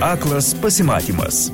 Aklas pasimatymas.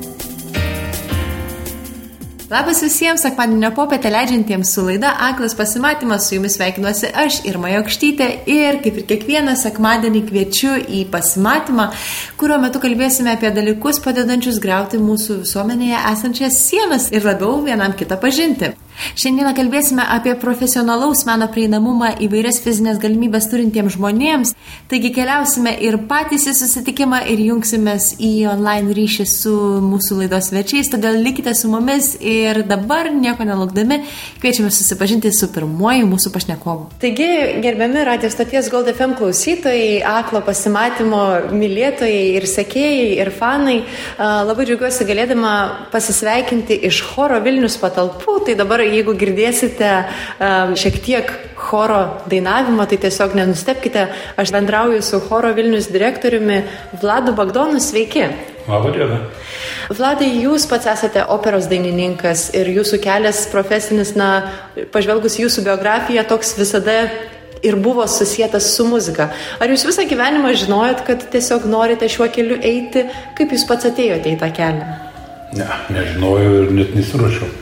Labas visiems, sekmadienio popietę leidžiantiems su laida Aklas pasimatymas. Su jumis sveikinuosi aš, Irma Jokštytė, ir kaip ir kiekvieną sekmadienį kviečiu į pasimatymą, kurio metu kalbėsime apie dalykus padedančius griauti mūsų visuomenėje esančias sienas ir labiau vienam kitą pažinti. Šiandieną kalbėsime apie profesionalaus meno prieinamumą įvairias fizinės galimybės turintiems žmonėms. Taigi keliausime ir patys į susitikimą ir jungsimės į online ryšį su mūsų laidos svečiais. Todėl likite su mumis ir dabar nieko nelaukdami kviečiame susipažinti su pirmuoju mūsų pašnekovu. Taigi, gerbiami radio stoties Gold FM klausytojai, Aklo pasimatymo mylėtojai ir sekėjai ir fanai, labai džiaugiuosi galėdama pasisveikinti iš Choro Vilnius patalpų. Tai dabar, jeigu girdėsite šiek tiek choro dainavimo, tai tiesiog nenustebkite, aš bendrauju su Choro Vilnius direktoriumi Vladu Bagdonu. Sveiki. Labą dieną. Vladai, jūs pats esate operos dainininkas ir jūsų kelias profesinis, pažvelgus jūsų biografiją, toks visada ir buvo susietas su muzika. Ar jūs visą gyvenimą žinojot, kad tiesiog norite šiuo keliu eiti? Kaip jūs pats atėjote į tą kelią? Ne, nežinojau ir net nesiruošiau.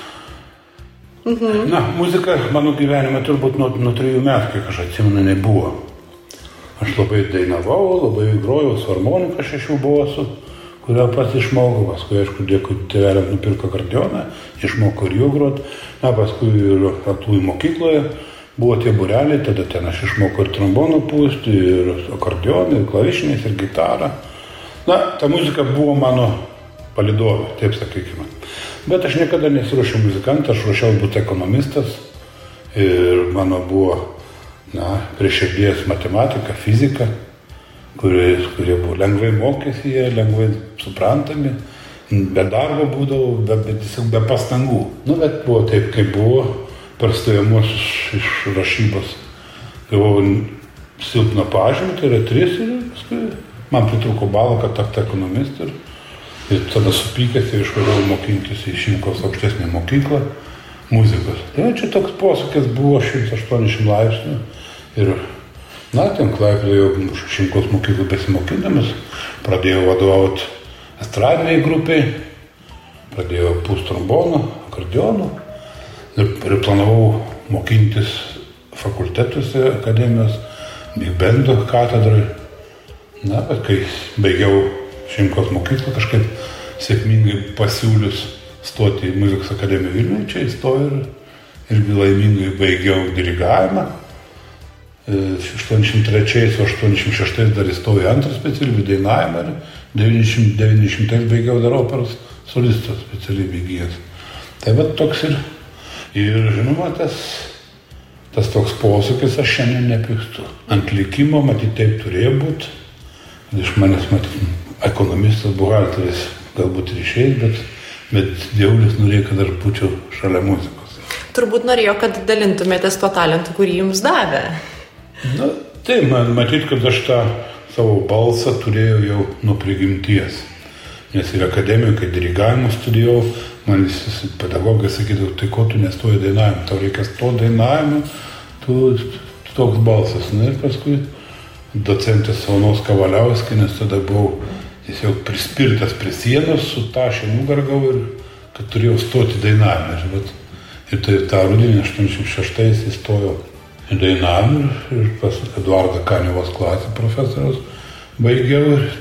Muzika mano gyvenime turbūt nuo 3 metų, kiek aš atsimenu, nebuvo. Aš labai dainavau, labai grojau su harmonika 6 bosų, kurią pats išmokau. Paskui, aišku, dėkui tėveliam nupirko akordeoną, išmokau ir jų grot. Paskui ir aklųjų mokykloje buvo tie būreliai, tada ten aš išmokau ir tromboną pūsti, ir akordeoną, ir klavišiniais, ir gitarą. Ta muzika buvo mano palydovė, taip sakykime. Bet aš niekada nesiruošiau muzikantą, aš ruošiau būti ekonomistas ir mano buvo, prie širdies matematika, fizika, kurie buvo lengvai mokėsi, jie lengvai suprantami, be darbo būdavo, tiesiog be pastangų. Bet buvo taip, kaip buvo, per stojamuosius iš rašybos. Gavau silpną pažymį, tai yra 3 ir paskui man pritruko balą, kad tapti ekonomistu. Ir tada supykęs ir išvažiavau mokintis į Šimkaus aukštesnę mokyklą muzikos. Tai čia toks posūkis buvo 180 laipsnių. Ir, ten Klaipėdoje Šimkaus mokyklą besimokindamas, pradėjau vadovauti estradiniai grupiai, pradėjau pūsti tromboną, akordeoną ir planavau mokintis fakultetuose akademijos, Big Bando katedrai. Bet kai baigiau Šimkaus mokyklą, kažkaip sėkmingai pasiūlius stoti į muzikos akademiją Vilniuje, čia įstojau ir laimingai baigiau dirigavimą. 83-86 dar įstojau į antrą specialybę dainavimą ir 90 baigiau dar operos solisto specialybę įgijęs. Tai toks ir žinoma, tas toks posūkis aš šiandien nepykstu. Ant likimo, matyt, taip turėjo būti. Iš manęs, matyt, ekonomistas, buhalteris galbūt ir išėjęs, bet dievulis norėjo, kad aš būčiau šalia muzikos. Turbūt norėjo, kad dalintumėtės tuo talentu, kurį jums davė. Tai matyt, kad aš tą savo balsą turėjau jau nuo prigimties. Nes ir akademijoje, kai dirigavimą studijavau, man visi pedagogai sakydavo, tai ko tu nestoji dainavimą, tau reikės to dainavimą, tu toks balsas. Ir paskui docentės Saunos Kavaliauskienės, tada buvau tiesiog prispirtas prie sienos, su tašė nugargau ir kad turėjau stoti dainavimą. Ir tai tą rudenį 86 įstojau į dainavimą ir pas Eduardą Kaniavos klasę profesoriaus baigiau ir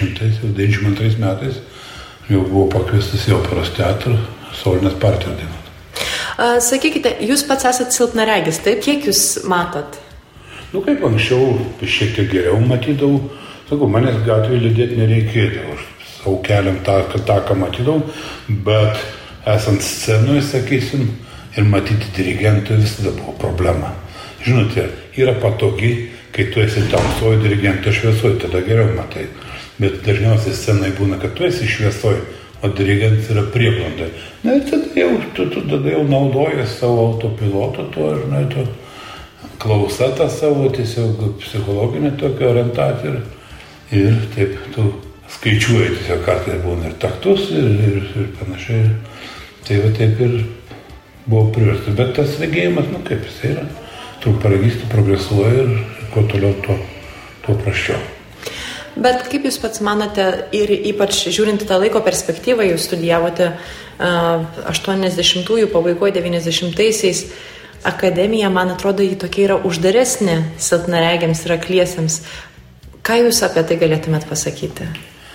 92 metais jau buvau pakviestas į operos teatrą solinės partijos dainuoti. Sakykite, jūs pats esat silpnaregis, taip? Kiek jūs matot? Kaip anksčiau šiek tiek geriau matydavau. Sakau, manęs gatvėje lydėti nereikėdavo. Aš savo keliam tą, ką matydavau, bet esant scenoje, sakysim, ir matyti dirigentui visada buvo problema. Žinote, yra patogi, kai tu esi tamsoj, dirigentui šviesoj, tada geriau matai. Bet dažniausiai scenai būna, kad tu esi šviesoj, o dirigentas yra prieblandai. Ir tada jau naudoji savo autopiloto, to klausa tą savo tiesiog psichologinę tokią orientaciją ir taip tu skaičiuoji tiesiog kartais būna ir taktus ir panašiai. Tai taip ir buvo priverstas. Bet tas regėjimas, kaip jis yra, tu progresuoja ir kuo toliau, tuo prasčiau. Bet kaip Jūs pats manote ir ypač žiūrint tą laiko perspektyvą, Jūs studijavote 80-ųjų pabaigoje, 90-aisiais, akademija, man atrodo, ji tokia yra uždaresnė silpnaregiams ir akliesiems. Ką Jūs apie tai galėtumėt pasakyti?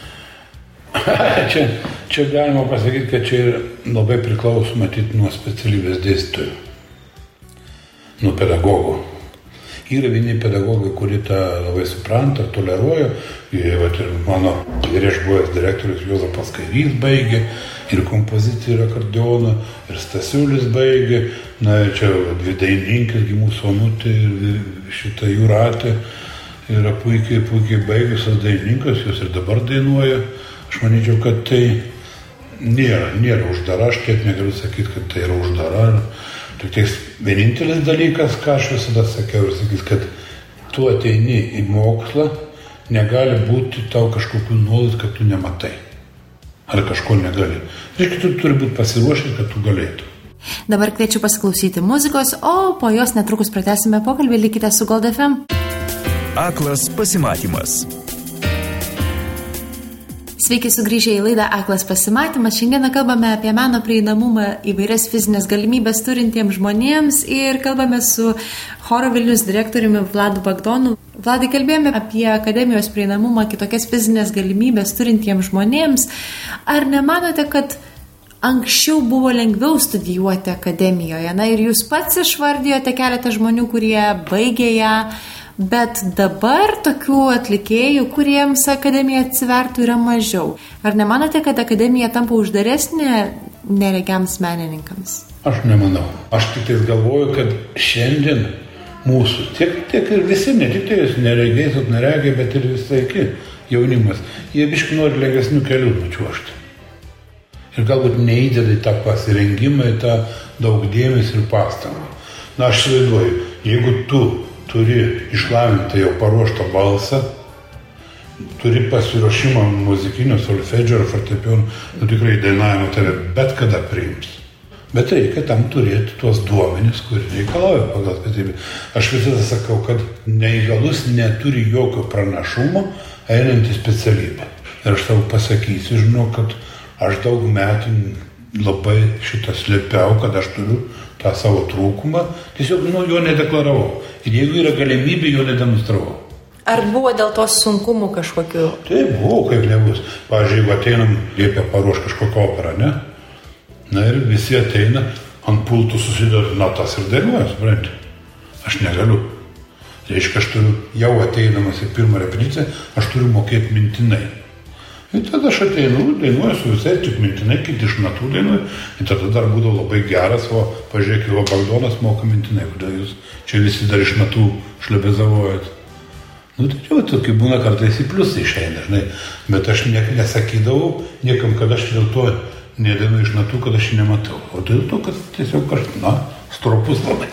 Čia galima pasakyti, kad čia labai priklauso matyti nuo specialybės dėstytojų, nuo pedagogų. Yra vieni pedagogai, kurie tą labai supranta, toleruoja. Ir mano vyriš buvęs direktorius Juozapas Kairys baigė, ir kompoziciją, ir akordeoną, ir Stasiulis baigė. Na, čia dvi dainininkės, mūsų Onutė ir šita Jūratė yra puikiai baigusios dainininkas, jos ir dabar dainuoja. Aš manyčiau, kad tai nėra uždara, aš tiek negaliu sakyti, kad tai yra uždara. Tik vienintelis dalykas, ką aš visada sakiau ir sakys, kad tu ateini į mokslą, negali būti tau kažkokių nuolat, kad tu nematai. Ar kažko negali. Ir tu turi būti pasiruošęs, kad tu galėtum. Dabar kviečiu pasiklausyti muzikos, o po jos netrukus pratęsime pokalbį, likite su Gold FM. Aklas pasimatymas. Sveiki sugrįžę į laidą Aklas pasimatymas. Šiandieną kalbame apie meno prieinamumą, įvairias fizinės galimybės turintiems žmonėms ir kalbame su Choro Vilnius direktoriumi Vladu Bagdonu. Vladai, kalbėjome apie akademijos prieinamumą, kitokias fizinės galimybės turintiems žmonėms. Ar nemanote, kad anksčiau buvo lengviau studijuoti akademijoje? Na ir jūs pats išvardijote keletą žmonių, kurie baigė ją. Bet dabar tokių atlikėjų, kuriems akademija atsivertų, yra mažiau. Ar nemanote, kad akademija tampa uždaresnė neregiams menininkams? Aš nemanau. Aš tik galvoju, kad šiandien mūsų, tiek ir visi, ne tik tai neregiai, neregiai, bet ir visai jaunimas, jie biškai nori lengvesnių kelių nučiuožti. Ir galbūt neįdeda į tą pasirengimą, į tą daug dėmesio ir pastangų. Na, aš įsivaizduoju, jeigu tu turi išlavintą jau paruoštą balsą, turi pasiruošimą muzikinio, solfedžio ar fortepijono, tikrai dainavimo tave bet kada priims. Bet reikia tam turėti tuos duomenis, kurie reikalauja pagal specialybę. Aš visada sakau, kad neįgalus neturi jokio pranašumo einant į specialybę. Ir aš tau pasakysiu, žinau, kad aš daug metų labai šitą slėpiau, kad aš turiu tą savo trūkumą, tiesiog jo nedeklaravau. Ir jeigu yra galimybė, jo nedemonstravau. Ar buvo dėl to sunkumų kažkokių? Tai buvo, kaip nebus. Pavyzdžiui, jeigu ateinam, liepia paruoš kažkokią operą, ne? Na ir visi ateina, ant pultų susideda natas ir dainuoja, supranti. Aš negaliu. Reiškia, aš turiu, jau ateinamas į pirmą repeticiją, aš turiu mokėti mintinai. Ir tada aš ateinu, dainuoju su visais, tik mintinai, kiti iš natų dainuoju. Ir tada dar būdavo labai geras, o pažiūrėkit, o Bagdonas moka mintinai, kodėl jūs čia visi dar iš natų šlebezavojat. Nu, tai jau tokie būna kartais į pliusą išeina, žinai. Bet aš nesakydavau niekam, kad aš dėl to nedainu iš natų, kad aš jį nematau. O dėl to, kad tiesiog aš, stropus labai.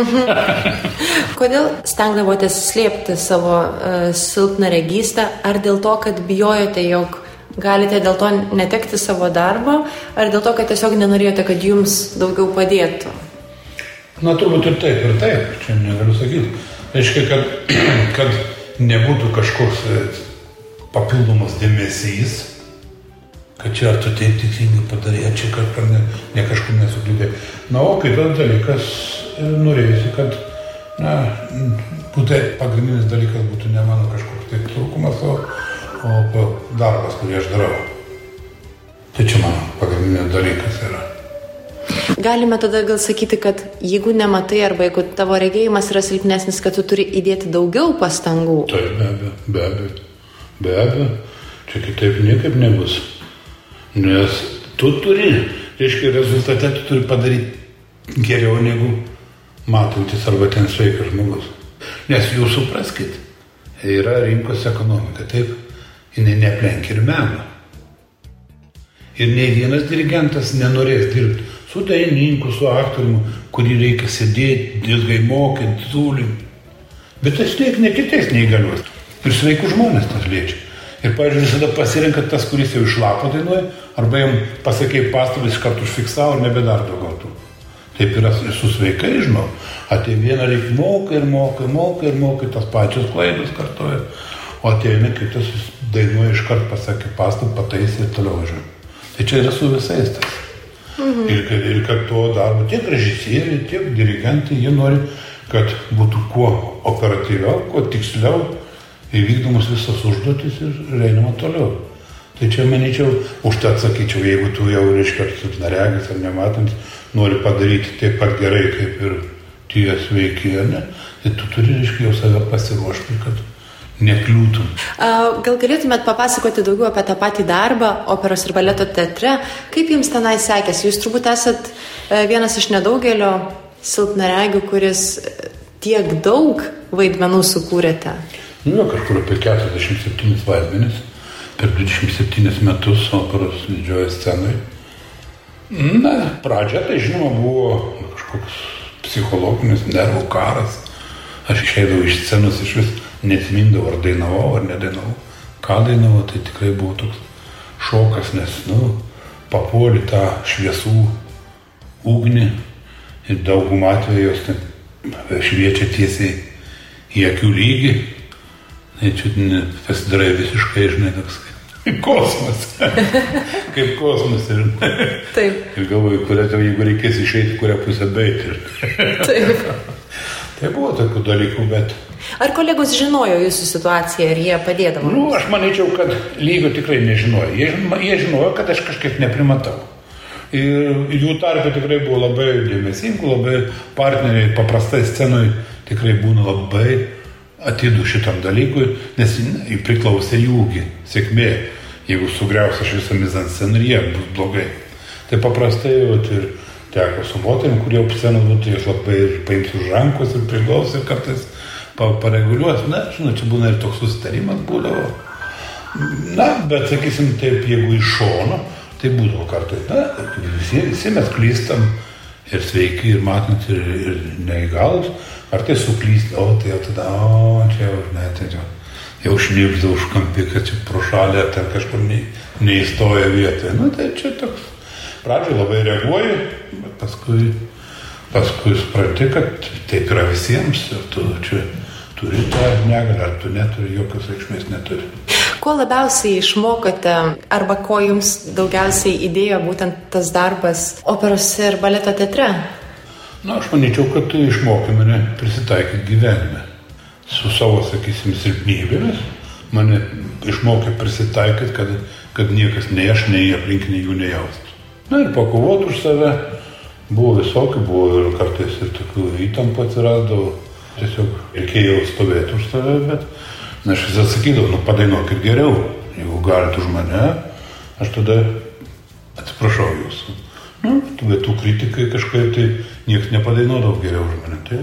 Kodėl stengdavotės slėpti savo silpną regystę? Ar dėl to, kad bijojote, jog galite dėl to netekti savo darbo, ar dėl to, kad tiesiog nenorėjote, kad jums daugiau padėtų? Na, turbūt ir taip, čia negaliu sakyti. Reiškia, kad nebūtų kažkoks papildomas dėmesys, kad čia ar tu taip tikslingai padarė, čia kažkur ne kažkur nesuklydė. Na, o kitas dalykas, norėjusi, kad, pagrindinis dalykas būtų ne mano kažkoks taip trūkumas, o darbas, kurį aš darau. Tai čia mano pagrindinis dalykas yra. Galime tada gal sakyti, kad jeigu nematai arba jeigu tavo regėjimas yra silpnesnis, kad tu turi įdėti daugiau pastangų. Taip, be abejo. Čia kitaip niekaip nebus. Nes tu turi, reiškia, rezultate tu turi padaryti geriau negu matantis arba ten sveikas žmogus. Nes jūs supraskit, yra rinkos ekonomika, taip, jinai neaplenkia ir meno. Ir nei vienas dirigentas nenorės dirbti su dainininku, su aktoriumi, kurį reikia sėdėti, ilgai mokyti, tūlinti. Bet tas tiek ne kitais neįgaliuos. Ir sveikų žmonės tas liečia. Ir, pavyzdžiui, visada pasirenka tas, kuris jau iš lapo dainuoja, arba jam pasakė pastabas, iš karto užfiksavo ir nebedar daugiau tų. Taip yra su sveikai, žinau. Atei vieną reikia mokai, tas pačios klaidos kartoja. O ateina kitas dainuoji iškart pasakė pastabą, pataisė ir toliau važiuoji. Tai čia yra su visais tas. Ir kad to darbo tiek režisieriai, tiek dirigentai, jie nori, kad būtų kuo operatyviau, kuo tiksliau įvykdomus visas užduotis ir einama toliau. Tai čia, manyčiau, už tai atsakyčiau, jeigu tu jau, reiškia, silpnaregis ar nematant, nori padaryti taip pat gerai, kaip ir tie sveiki, ar ne, tai tu turi, reiškia, jau save pasiruošti, kad nekliūtum. Gal galėtumėt papasakoti daugiau apie tą patį darbą operos ir baleto teatre? Kaip jums tenai sekėsi? Jūs turbūt esat vienas iš nedaugelio silpnaregių, kuris tiek daug vaidmenų sukūrėte. Kažkur apie 47 vaidmenis per 27 metus operos didžiojoje scenoje. Pradžia tai žinoma buvo kažkoks psichologinis nervų karas. Aš išeidavau iš scenos iš vis neatsimindavau, ar dainavau, ar nedainavau. Ką dainavau, tai tikrai buvo toks šokas, nes, papuoli tą šviesų ugnį ir daugumą atveju jos šviečia tiesiai į akių lygį. Tai čia pasidarai visiškai, žinai, toks kosmas. Kaip kosmas. Taip. Ir galvoju, jeigu reikės išeiti, kurią pusę beiti. Taip. Tai buvo tokių dalykų, bet... Ar kolegos žinojo jūsų situaciją ir jie padėdavo? Aš manyčiau, kad lygio tikrai nežinojo. Jie žinojo, kad aš kažkaip neprimatau. Ir jų tarpe tikrai buvo labai dėmesingų, labai partneriai paprastai scenoje tikrai būna labai atidų šitam dalykui, nes priklausė jųgi sėkmė. Jeigu sugriaus aš visą mizansceną, jie bus blogai. Tai paprastai ir teko su moterim, kurie op scenos būtų, jos labai paims už rankos ir priglaus ir kartais pareguliuos. Čia būna ir toks susitarimas būdavo. Bet sakysim taip, jeigu iš šono, tai būdavo kartais. Visi mes klystam ir sveiki, ir matant, ir neįgalus. Ar tai suklyst, tai jau tada, čia jau, tai jau šnipžda už kampį, kad čia pro šalį ar ten kažkur neįstoja vietoje. Tai čia toks. Pradžioj labai reaguoju, bet paskui supranti, kad taip yra visiems ir tu čia turi tą negalę, ar tu neturi, jokios reikšmės neturi. Ko labiausiai išmokote arba ko jums daugiausiai įdėjo būtent tas darbas operos ir baleto teatre? Aš manyčiau, kad tu išmokė mane prisitaikyti gyvenime. Su savo, sakysim, silpnybėmis mane išmokė prisitaikyti, kad niekas nei aš, nei aplinkiniai jų nejaustų. Ir pakovoti už save buvo visokių, buvo ir kartais ir tokių įtampų atsirasdavo. Tiesiog reikėjo stovėti už save, bet aš vis atsakydavau, padainuokit geriau. Jeigu galite už mane, aš tada atsiprašau jūsų. Bet tų kritikai kažkaip tai niekas nepadainuodavo geriau už mane.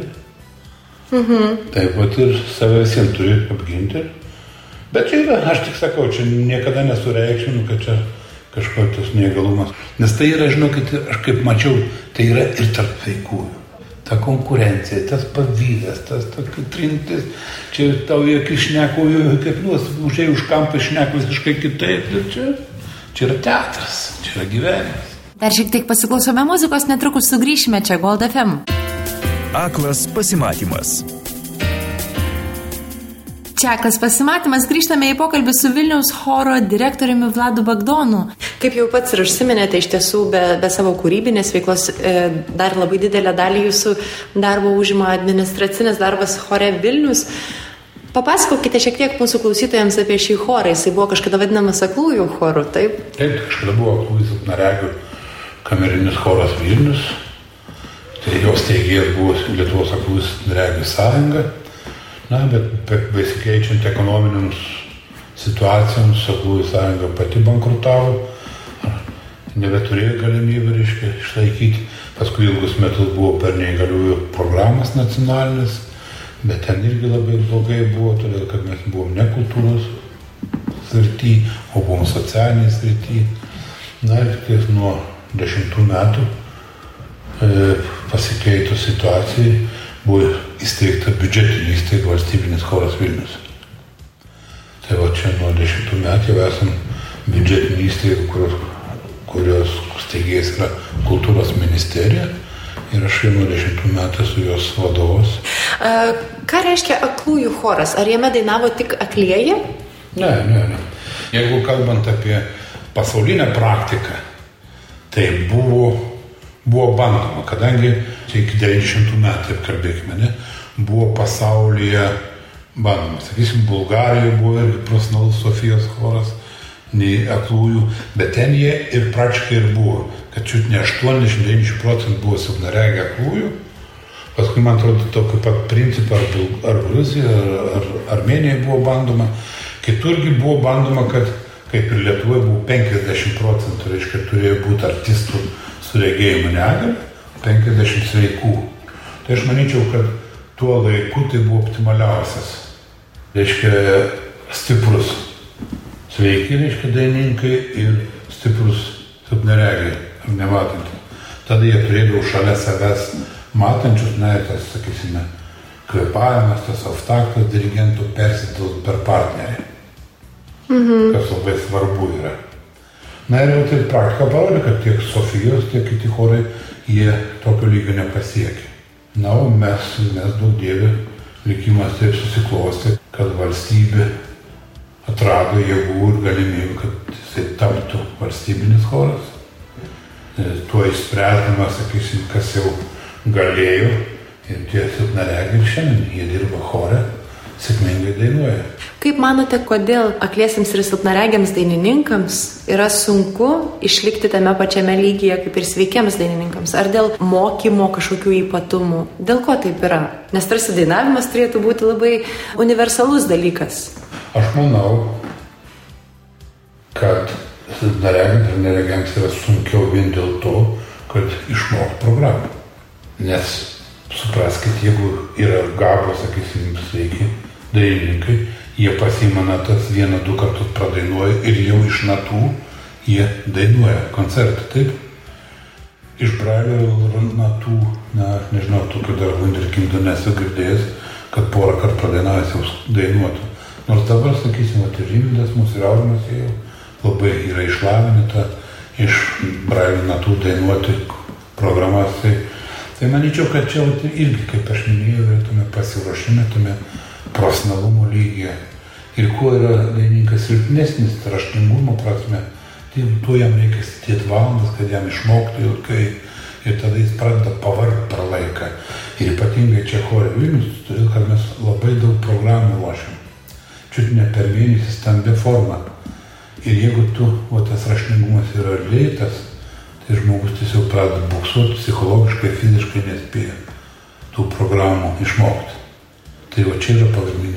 Taip pat ir save visiems turi apginti. Bet čia yra, aš tik sakau, čia niekada nesureikšminu, kad čia kažkokios neįgalumas. Nes tai yra, žinokit, aš kaip mačiau, tai yra ir tarp veikųjų. Ta konkurencija, tas pavydas, tas trintis, čia tau jokių šnekų, kaip užėjai už kampą šnekų visiškai kitaip. Čia yra teatras, čia yra gyvenimas. Dar šiek tiek pasiklausome muzikos, netrukus sugrįšime čia Gold FM. Aklas pasimatymas. Čia Aklas pasimatymas, grįžtame į pokalbį su Vilniaus choro direktoriumi Vladu Bagdonu. Kaip jau pats ir užsiminėte, iš tiesų be savo kūrybinės veiklos dar labai didelę dalį jūsų darbo užima administracinis darbas chore Vilnius. Papasakokite šiek tiek mūsų klausytojams apie šį chorą. Jisai buvo kažkada vadinamas aklųjų choru, taip? Taip, kažkada buvo aklųjų silpnaregių kamerinis choras Vilnius. Tai jos steigėjas buvo Lietuvos aklųjų silpnaregių sąjunga. Bet besikeičiant ekonominiams situacijoms, aklųjų sąjunga pati bankrutavo, nebeturėjo galimybę, išlaikyti. Paskui ilgus metus buvo per neįgaliųjų programas nacionalinės, bet ten irgi labai blogai buvo, todėl kad mes buvom ne kultūros srity, o buvom socialiniai srity. Ir nuo 10 metų pasikeitus situacijai buvo įsteigta biudžetinė įstaiga valstybinis choras Vilnius. Tai čia nuo 10 metų jau esam biudžetinė įstaiga, kurios steigėjas yra kultūros ministerija ir aš jau nuo 10 metų esu jos vadovas. Ką reiškia aklųjų choras? Ar jame dainavo tik aklieji? Ne. Jeigu kalbant apie pasaulinę praktiką, tai buvo bandoma, kadangi iki 90 metų, kalbėkime, ne, buvo pasaulyje bandoma. Sakysim, Bulgarijoje buvo irgi profesionalus Sofijos choras, nei aklųjų, bet ten jie ir praktiškai ir buvo, kad čiut ne 80-90% buvo silpnaregiai aklųjų. Paskui, man atrodo, tokio pat principą ar Gruzija, ar Armėnija buvo bandoma. Kiturgi buvo bandoma, kad kaip ir Lietuvoje buvo 50%, reiškia, turėjo būti artistų su regėjimo negalia, 50 sveikų. Tai aš manyčiau, kad tuo laiku tai buvo optimaliausias. Reiškia, stiprus sveiki, reiškia, dainininkai ir stiprus silpnaregiai ar nematanti. Tada jie turėdavo šalia savęs matančius, tas, sakysime, kvėpavimas, tas auftaktas dirigentų persitils per partnerį. Kas labai svarbu yra. Na ir jau tai praktika parodė, kad tiek Sofijos, tiek kiti chorai, jie tokio lygio nepasiekė. Na, o mes daug dievė, likimas taip susiklostė, kad valstybė atrado jėgų ir galimybių, kad jisai taptų valstybinis choras. Tuo išspręsdamas, sakysim, kas jau galėjo ir tie silpnaregiai ir šiandien jie dirba chore, sėkmingai dainuoja. Kaip manote, kodėl akliesiems ir silpnaregiams dainininkams yra sunku išlikti tame pačiame lygyje kaip ir sveikiems dainininkams? Ar dėl mokymo kažkokių ypatumų? Dėl ko taip yra? Nes tarsi dainavimas turėtų būti labai universalus dalykas. Aš manau, kad silpnaregiams ir neregiams yra sunkiau vien dėl to, kad išmokti programą. Nes supraskit, jeigu yra gabūs, sakysim, sveiki dainininkai, jie pasiima natas 1-2 kartus pradainuoja ir jau iš natų jie dainuoja koncertą, taip? Iš Brailio natų, aš nežinau, tokių dar vunderkindų nesu girdėjęs, kad porą kartų pradainavęs jau dainuotų. Nors dabar, sakysim, Rimvydas mūsų ir Aurimas jau labai yra išlavinta iš Brailio natų dainuoti programas. Tai manyčiau, kad čia irgi, kaip aš minėjau, yra tame pasiruošime, tame profesionalumo lygyje. Ir kuo yra dainininkas silpnesnis, raštingumo prasme, tai tuo jam reikia sėdėti valandas, kad jam išmoktų ilgai. Ir tada jis pradeda pavargti per laiką. Ir ypatingai čia chore Vilnius, todėl kad mes labai daug programų ruošiam. Čiut ne per mėnesį stambia forma. Ir jeigu tas raštingumas yra lėtas, tai žmogus tiesiog pradeda buksuoti, psichologiškai, fiziškai nespėja tų programų išmokti. Tai va čia yra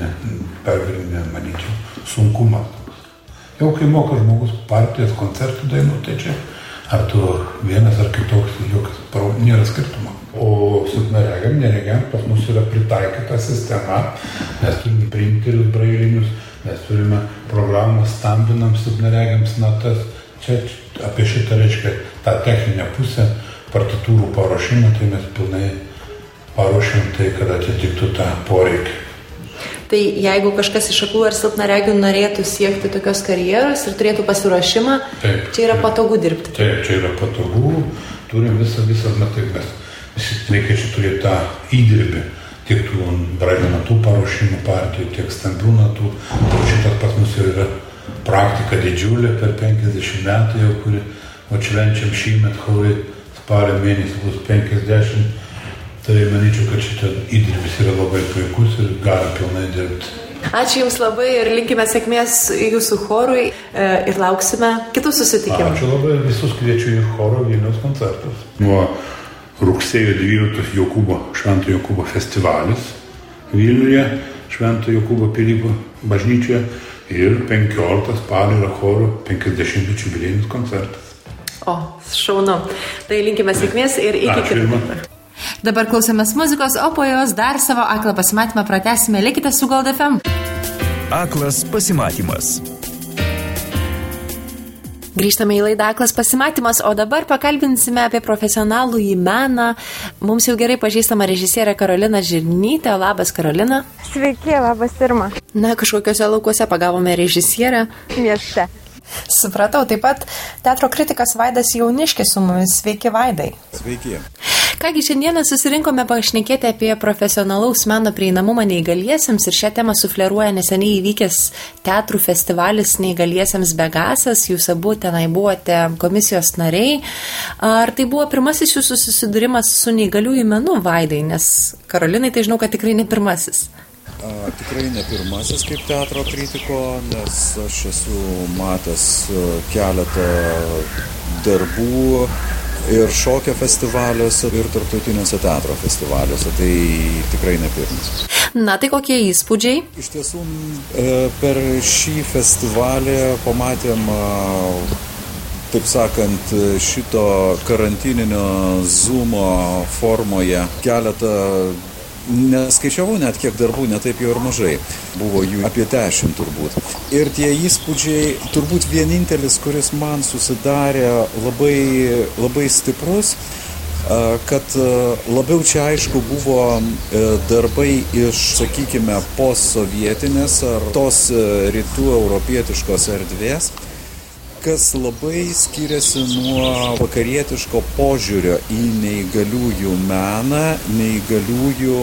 pagrindinė, manyčiau, sunkumas. Jau kai moka žmogus partijas, koncertų dainų, tai čia ar tu vienas ar kitoks, nėra skirtumo. O silpnaregiam, neregiam pas mus yra pritaikyta sistema, mes turime printerius brailinius, mes turime programą stambinam silpnaregiams natas. Čia apie šitą reiškia tą techninę pusę, partitūrų paruošimą, tai mes pilnai paruošiam tai, kad atitiktų tą poreikį. Tai jeigu kažkas iš aklų ar silpnaregių norėtų siekti tokios karjeros ir turėtų pasiruošimą, čia yra patogu dirbti. Taip, čia yra patogu, turim visą, taip mes reikia čia turėti tą įdirbį, tiek tų brailio natų paruošimų partijų, tiek stambių natų. Šitas pas mus yra praktika didžiulė per 50 metų jau, kuri švenčiam šįmet chorai spalio mėnesį bus 50. Tai manyčiau, kad šitą įdirbis yra labai puikus ir gali pilnai dirbti. Ačiū Jums labai ir linkime sėkmės jūsų chorui ir lauksime kitų susitikimų. Ačiū labai, visus kviečiu į choro Vilniaus koncertus. Nuo rugsėjo 12 Švento Jokūbo festivalis Vilniuje, Švento Jokūbo Pilypo bažnyčioje ir 15 spalio yra choro 50 jubiliejinis koncertas. O, šaunu. Tai linkime sėkmės ir iki kitų kartų. Dabar klausomės muzikos, o po jos dar savo aklą pasimatymą pratęsime. Likite su Gold FM. Aklas pasimatymas. Grįžtame į laidą Aklas pasimatymas, o dabar pakalbinsime apie profesionalų į meną. Mums jau gerai pažįstama režisierė Karolina Žirnytė. Labas, Karolina. Sveiki, labas Irma. Na, kažkokiuose laukuose pagavome režisierę. Mieste. Supratau, taip pat teatro kritikas Vaidas Jauniškis su mumis. Sveiki, Vaidai. Sveiki. Kągi, šiandieną susirinkome pašnekėti apie profesionalaus meno prieinamumą neįgaliesiems ir šią temą sufleruoja neseniai įvykęs teatrų festivalis neįgaliesiems Begasas. Jūs abu tenai buvote komisijos nariai. Ar tai buvo pirmasis jūsų susidūrimas su neįgaliųjų menu, Vaidai? Nes Karolinai, tai žinau, kad tikrai ne pirmasis. Tikrai ne pirmasis kaip teatro kritiko, nes aš esu matęs keletą darbų ir šokio festivaliuose, ir tarptautiniuose teatro festivaliuose, tai tikrai ne pirmas. Na, tai kokie įspūdžiai? Iš tiesų, per šį festivalį pamatėm, taip sakant, šito karantininio Zoomo formoje keletą. Neskaičiavau net kiek darbų, netaip jau ir mažai. Buvo jų apie 10 turbūt. Ir tie įspūdžiai, turbūt vienintelis, kuris man susidarė labai stiprus, kad labiau čia aišku buvo darbai iš, sakykime, postsovietinės ar tos rytų europietiškos erdvės, kas labai skiriasi nuo vakarietiško požiūrio į neįgaliųjų meną, neįgaliųjų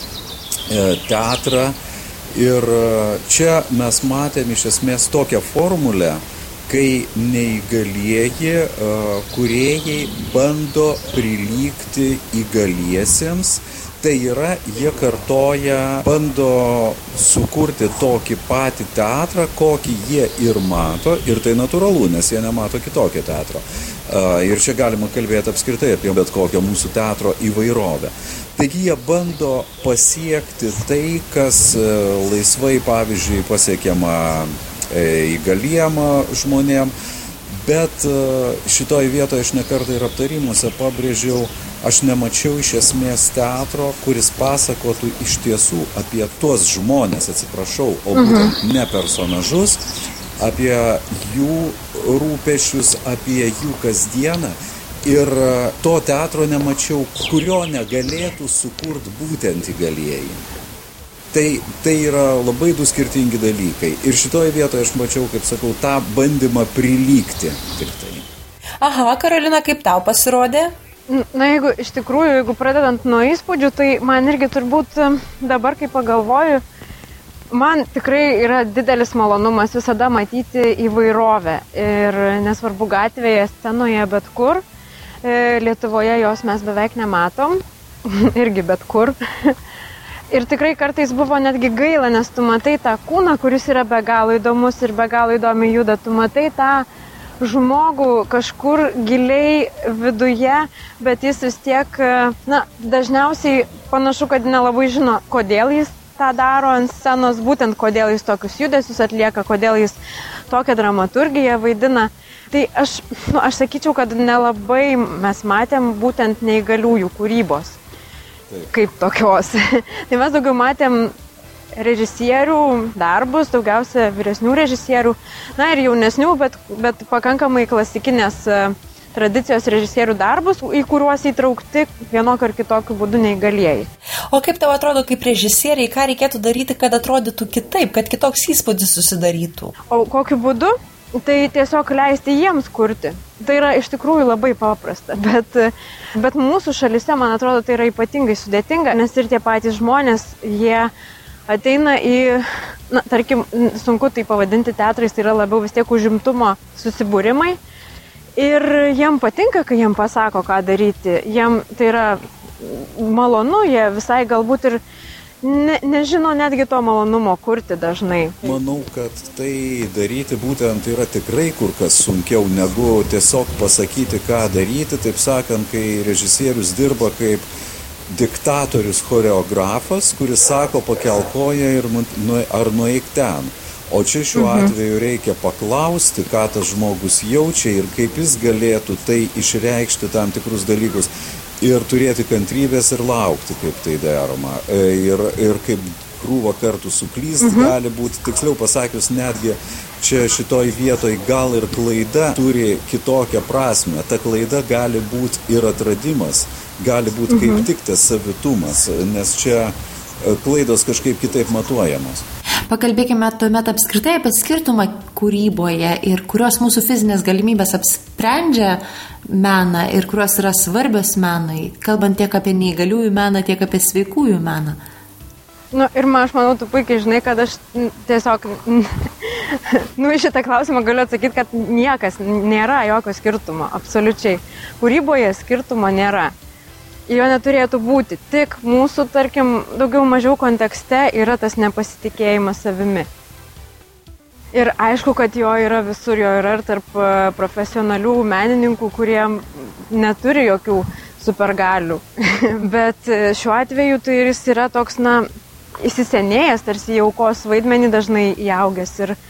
teatrą. Ir čia mes matėm iš esmės tokią formulę, kai neįgalieji kūrėjai bando prilygti įgaliesiems. Tai yra, jie bando sukurti tokį patį teatrą, kokį jie ir mato, ir tai natūralu, nes jie nemato kitokio teatro. Ir čia galima kalbėti apskritai apie bet kokią mūsų teatro įvairovę. Taigi jie bando pasiekti tai, kas laisvai, pavyzdžiui, pasiekiama įgaliem žmonėm, bet šitoj vietoje aš nekartą ir aptarimuose pabrėžiau, aš nemačiau iš esmės teatro, kuris pasakotų iš tiesų apie tuos žmonės, o būtent ne personažus, apie jų rūpesčius, apie jų kasdieną. Ir to teatro nemačiau, kurio negalėtų sukurti būtent įgalieji. Tai yra labai du skirtingi dalykai. Ir šitoje vietoje aš mačiau, kaip sakau, tą bandymą prilygti tik tai. Aha, Karolina, kaip tau pasirodė? Na, jeigu pradedant nuo įspūdžių, tai man irgi turbūt dabar, kai pagalvoju, man tikrai yra didelis malonumas visada matyti įvairovę. Ir nesvarbu gatvėje, scenoje, bet kur. Lietuvoje jos mes beveik nematom, irgi bet kur. Ir tikrai kartais buvo netgi gaila, nes tu matai tą kūną, kuris yra be galo įdomus ir be galo įdomiai juda, tu matai tą žmogų kažkur giliai viduje, bet jis vis tiek, dažniausiai panašu, kad nelabai žino, kodėl jis tą daro ant scenos, būtent kodėl jis tokius judesius atlieka, kodėl jis tokią dramaturgiją vaidina. Tai aš sakyčiau, kad nelabai mes matėm būtent neįgaliųjų kūrybos kaip tokios. Tai mes daugiau matėm režisierių darbus, daugiausia vyresnių režisierių, ir jaunesnių, bet pakankamai klasikinės tradicijos režisierių darbus, į kuriuos įtraukti vienokio ar kitokiu būdu neįgalieji. O kaip tau atrodo kaip režisieriai, ką reikėtų daryti, kad atrodytų kitaip, kad kitoks įspūdis susidarytų? O kokiu būdu? Tai tiesiog leisti jiems kurti. Tai yra iš tikrųjų labai paprasta, bet mūsų šalyse, man atrodo, tai yra ypatingai sudėtinga, nes ir tie patys žmonės, jie ateina į, tarkim, sunku tai pavadinti teatrais, tai yra labiau vis tiek užimtumo susibūrimai. Ir jiem patinka, kai jiem pasako, ką daryti. Jiem tai yra malonu, jie visai galbūt ir nežino netgi to malonumo kurti dažnai. Manau, kad tai daryti būtent yra tikrai kur kas sunkiau negu tiesiog pasakyti, ką daryti. Taip sakant, kai režisierius dirba kaip diktatorius choreografas, kuris sako pakelk koją ir ar nueik ten. O čia šiuo atveju reikia paklausti, ką tas žmogus jaučia ir kaip jis galėtų tai išreikšti tam tikrus dalykus. Ir turėti kantrybės ir laukti, kaip tai daroma. Ir kaip krūvą kartų suklysti gali būti, tiksliau pasakius, netgi čia šitoj vietoj gal ir klaida turi kitokią prasme. Ta klaida gali būti ir atradimas, gali būti kaip tik tas savitumas, nes čia klaidos kažkaip kitaip matuojamos. Pakalbėkime tuomet apskritai apie skirtumą kūryboje ir kurios mūsų fizinės galimybės apsprendžia meną ir kurios yra svarbios menai, kalbant tiek apie neįgaliųjų meną, tiek apie sveikųjų meną. Ir aš manau, tu puikiai žinai, kad aš tiesiog, šitą klausimą galiu atsakyti, kad niekas nėra jokio skirtumo, absoliučiai. Kūryboje skirtumo nėra. Jo neturėtų būti. Tik mūsų, tarkim, daugiau mažiau kontekste yra tas nepasitikėjimas savimi. Ir aišku, kad jo yra visur, jo yra ir tarp profesionalių menininkų, kurie neturi jokių supergalių. Bet šiuo atveju tai jis yra toks, įsisenėjęs, tarsi aukos vaidmenį dažnai įaugęs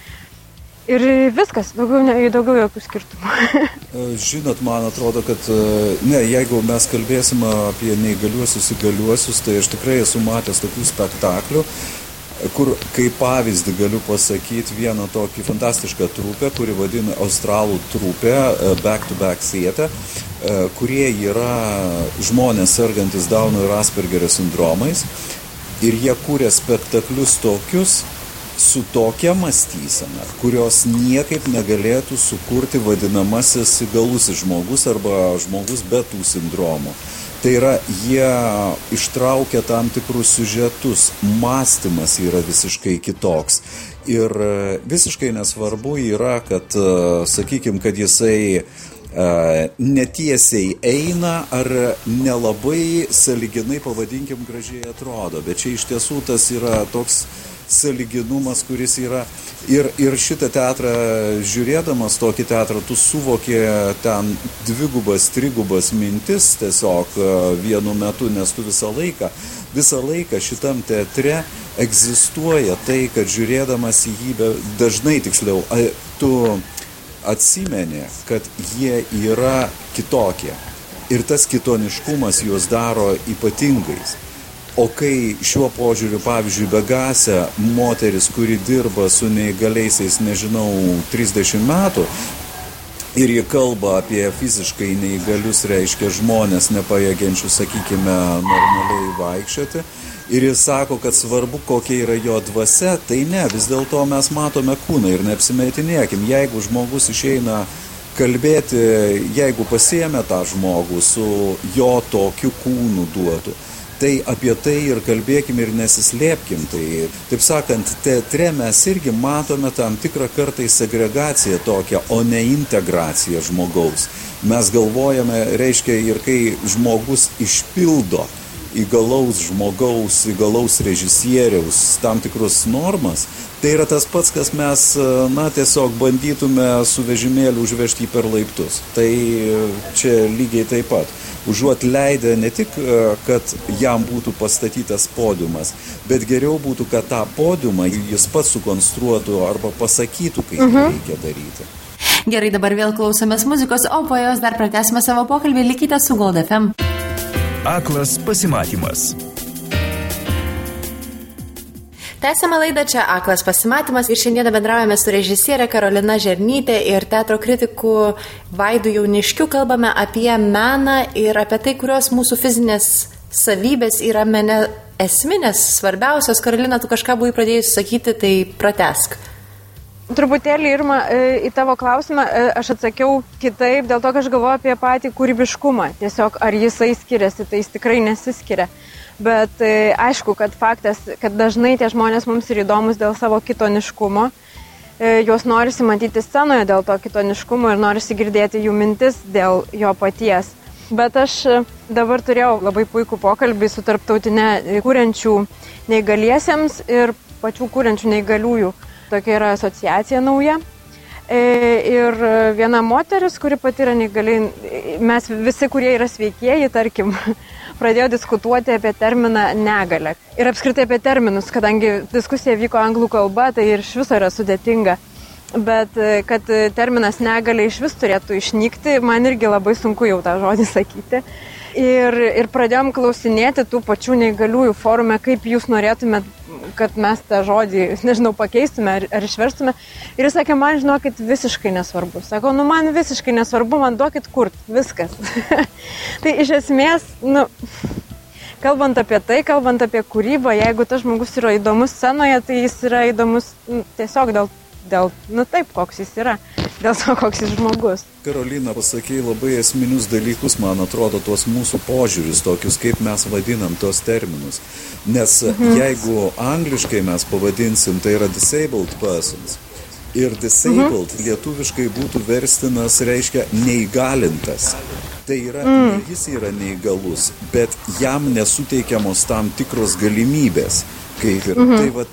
ir viskas, daugiau jokių skirtumų. Žinot, man atrodo, kad jeigu mes kalbėsime apie neįgaliuosius įgaliuosius, tai aš tikrai esu matęs tokių spektaklių, kur kaip pavyzdį galiu pasakyti vieną tokį fantastišką trupę, kuri vadina australų trupę Back to Back Theatre, kurie yra žmonės sergantis Dauno ir Aspergerio sindromais. Ir jie kūrė spektaklius tokius su tokia mąstysena, kurios niekaip negalėtų sukurti vadinamasis įgalusis žmogus arba žmogus be tų sindromų. Tai yra, jie ištraukia tam tikrus siužetus, mąstymas yra visiškai kitoks. Ir visiškai nesvarbu yra, kad, sakykime, kad jisai netiesiai eina ar nelabai sąlyginai, pavadinkim, gražiai atrodo, bet čia iš tiesų tas yra toks sąlyginumas, kuris yra ir šitą teatrą žiūrėdamas, tokį teatrą, tu suvokė ten dvigubas, trigubas mintis tiesiog vienu metu, nes tu visą laiką šitam teatre egzistuoja tai, kad žiūrėdamas į jį, dažnai tiksliau, tu atsimeni, kad jie yra kitokie. Ir tas kitoniškumas juos daro ypatingais. O kai šiuo požiūriu, pavyzdžiui, Begase moteris, kuri dirba su neįgaliaisiais, 30 metų, ir jie kalba apie fiziškai neįgalius, reiškia žmonės nepajėgiančius, sakykime, normaliai vaikščioti, ir jis sako, kad svarbu, kokia yra jo dvasia, tai ne, vis dėlto mes matome kūną ir neapsimetinėkim. Jeigu žmogus išeina kalbėti, jeigu pasiėmė tą žmogų su jo tokiu kūnu duotu, tai apie tai ir kalbėkim ir nesislėpkim. Tai, taip sakant, teatre mes irgi matome tam tikrą kartais segregaciją tokią, o ne integraciją žmogaus. Mes galvojame, reiškia, ir kai žmogus išpildo įgalaus žmogaus, įgalaus režisieriaus tam tikrus normas, tai yra tas pats, kas mes, tiesiog bandytume su vežimėliu užvežti per laiptus. Tai čia lygiai taip pat. Užuot leidę ne tik, kad jam būtų pastatytas podiumas, bet geriau būtų, kad tą podiumą jis pats sukonstruotų arba pasakytų, kaip reikia daryti. Gerai, dabar vėl klausomės muzikos, o po jos dar pratęsime savo pokalbį. Likite su Gold FM. Aklas pasimatymas. Tęsiame laidą, čia Aklas pasimatymas ir šiandieną bendraujame su režisierė Karolina Žernytė ir teatro kritiku Vaidu Jauniškiu. Kalbame apie meną ir apie tai, kurios mūsų fizinės savybės yra mene esminės, svarbiausios. Karolina, tu kažką buvai pradėjusi sakyti, tai pratęsk. Truputėlį, Irma, į tavo klausimą aš atsakiau kitaip, dėl to, kad aš galvoju apie patį kūrybiškumą. Tiesiog, ar jisai skiriasi, tai jis tikrai nesiskiria. Bet aišku, kad faktas, kad dažnai tie žmonės mums ir įdomus dėl savo kitoniškumo, juos norisi matyti scenoje dėl to kitoniškumo ir norisi girdėti jų mintis dėl jo paties. Bet aš dabar turėjau labai puikų pokalbį su tarptautinė kuriančių neįgaliesiems ir pačių kuriančių neįgaliųjų. Tokia yra asociacija nauja. Ir viena moteris, kuri pati yra neįgaliai, mes visi, kurie yra sveikieji, tarkim, pradėjo diskutuoti apie terminą negalę. Ir apskritai apie terminus, kadangi diskusija vyko anglų kalba, tai ir iš viso yra sudėtinga. Bet kad terminas negalė iš vis turėtų išnykti, man irgi labai sunku jau tą žodį sakyti. Ir pradėjom klausinėti tų pačių neįgaliųjų forume, kaip jūs norėtumėt, kad mes tą žodį, pakeistume ar išverstume. Ir jis sakė, man žinokit, visiškai nesvarbu. Sako, man visiškai nesvarbu, man duokit kurt, viskas. Tai iš esmės, kalbant apie tai, kalbant apie kūrybą, jeigu tas žmogus yra įdomus scenoje, tai jis yra įdomus tiesiog dėl taip, koks jis yra, dėl to, koks jis žmogus. Karolina, pasakėjai labai esminius dalykus, man atrodo, tuos mūsų požiūrius, tokius, kaip mes vadinam tos terminus. Nes jeigu angliškai mes pavadinsim, tai yra disabled persons. Ir disabled lietuviškai būtų verstinas, reiškia neįgalintas. Tai yra, jis yra neįgalus, bet jam nesuteikiamos tam tikros galimybės. Kaip ir,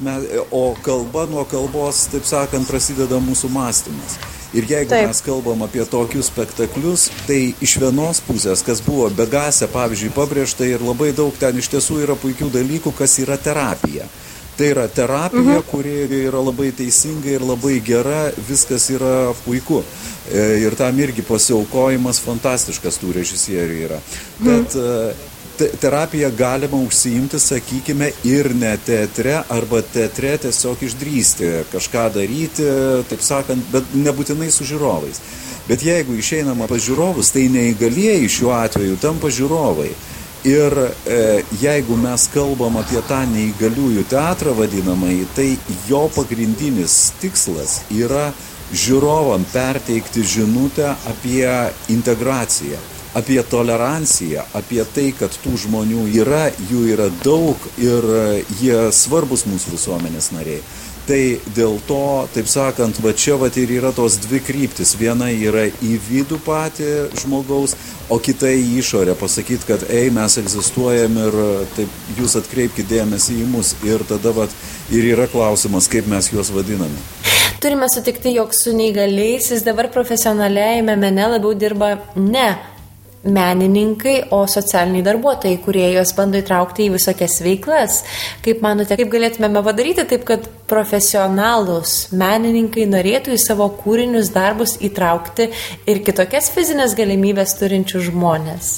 o kalba nuo kalbos, taip sakant, prasideda mūsų mąstymas. Ir jeigu mes kalbam apie tokius spektaklius, tai iš vienos pusės, kas buvo Begase, pavyzdžiui, pabrėžta ir labai daug ten iš tiesų yra puikių dalykų, kas yra terapija. Tai yra terapija, kuri yra labai teisinga ir labai gera, viskas yra puiku. Ir tam irgi pasiaukojimas fantastiškas tų režisierių yra. Bet terapiją galima užsiimti, sakykime, ir ne teatre, arba teatre tiesiog išdrįsti kažką daryti, taip sakant, bet nebūtinai su žiūrovais. Bet jeigu išeinama pas žiūrovus, tai neįgalieji šiuo atveju tampa žiūrovai. Ir jeigu mes kalbam apie tą neįgaliųjų teatrą vadinamąjį, tai jo pagrindinis tikslas yra žiūrovam perteikti žinutę apie integraciją, apie toleranciją, apie tai, kad tų žmonių yra, jų yra daug ir jie svarbus mūsų visuomenės nariai. Tai dėl to, taip sakant, va čia ir yra tos dvi kryptis. Viena yra į vidų patį žmogaus, o kita į išorę. Pasakyti, kad mes egzistuojam ir taip, jūs atkreipkite dėmesį į mus. Ir tada ir yra klausimas, kaip mes juos vadiname. Turime sutikti, jog su neįgaliaisiais dabar profesionaliajame mene labiau dirba ne menininkai, o socialiniai darbuotojai, kurie juos bando įtraukti į visokias veiklas. Kaip manote, kaip galėtumėme padaryti taip, kad profesionalūs menininkai norėtų į savo kūrinius darbus įtraukti ir kitokias fizinės galimybės turinčių žmonės?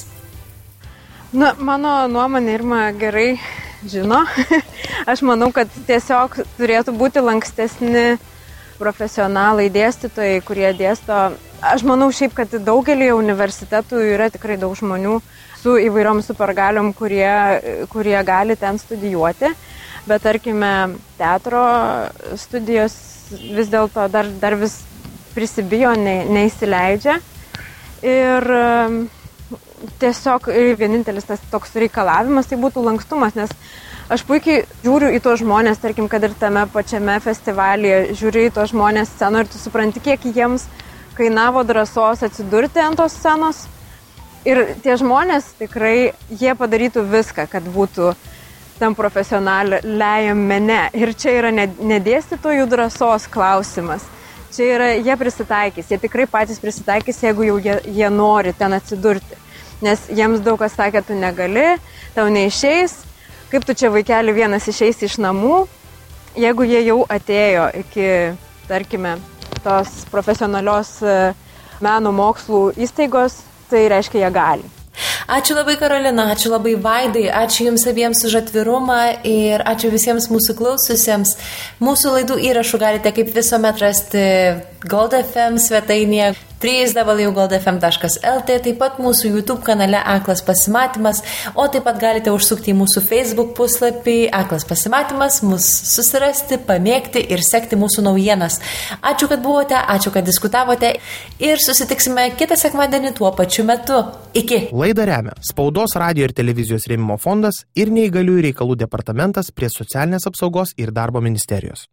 Na, mano nuomonė Irma gerai žino. Aš manau, kad tiesiog turėtų būti lankstesni profesionalai dėstytojai, kurie dėsto. Aš manau šiaip, kad daugelį universitetų yra tikrai daug žmonių su įvairiom supergaliom, kurie gali ten studijuoti, bet tarkime teatro studijos vis dėlto dar vis prisibijo, neįsileidžia. Ir tiesiog vienintelis tas toks reikalavimas tai būtų lankstumas, nes aš puikiai žiūriu į tos žmonės, tarkim, kad ir tame pačiame festivalyje, žiūriu į tos žmonės scenoje ir tu supranti, kiek jiems kainavo drąsos atsidurti ant tos scenos. Ir tie žmonės tikrai, jie padarytų viską, kad būtų tam profesionaliajam mene. Ir čia yra ne dėstytojų drąsos klausimas. Čia yra, jie prisitaikys, jie tikrai patys prisitaikys, jeigu jau jie nori ten atsidurti. Nes jiems daug kas sakė, tu negali, tau neišeis, kaip tu čia vaikeli vienas išeis iš namų, jeigu jie jau atėjo iki, tarkime, tos profesionalios meno mokslų įstaigos, tai reiškia, jie gali. Ačiū labai, Karolina, ačiū labai, Vaidai, ačiū Jums abiems už atvirumą ir ačiū visiems mūsų klaususiems. Mūsų laidų įrašų galite kaip visuomet rasti Gold FM svetainėje www.goldfm.lt, taip pat mūsų YouTube kanale Aklas pasimatymas, o taip pat galite užsukti į mūsų Facebook puslapį Aklas pasimatymas, mus susirasti, pamėgti ir sekti mūsų naujienas. Ačiū, kad buvote, ačiū, kad diskutavote ir susitiksime kitą sekmadienį tuo pačiu metu. Iki. Laidą remia Spaudos, radijo ir televizijos rėmimo fondas ir Neįgaliųjų reikalų departamentas prie Socialinės apsaugos ir darbo ministerijos.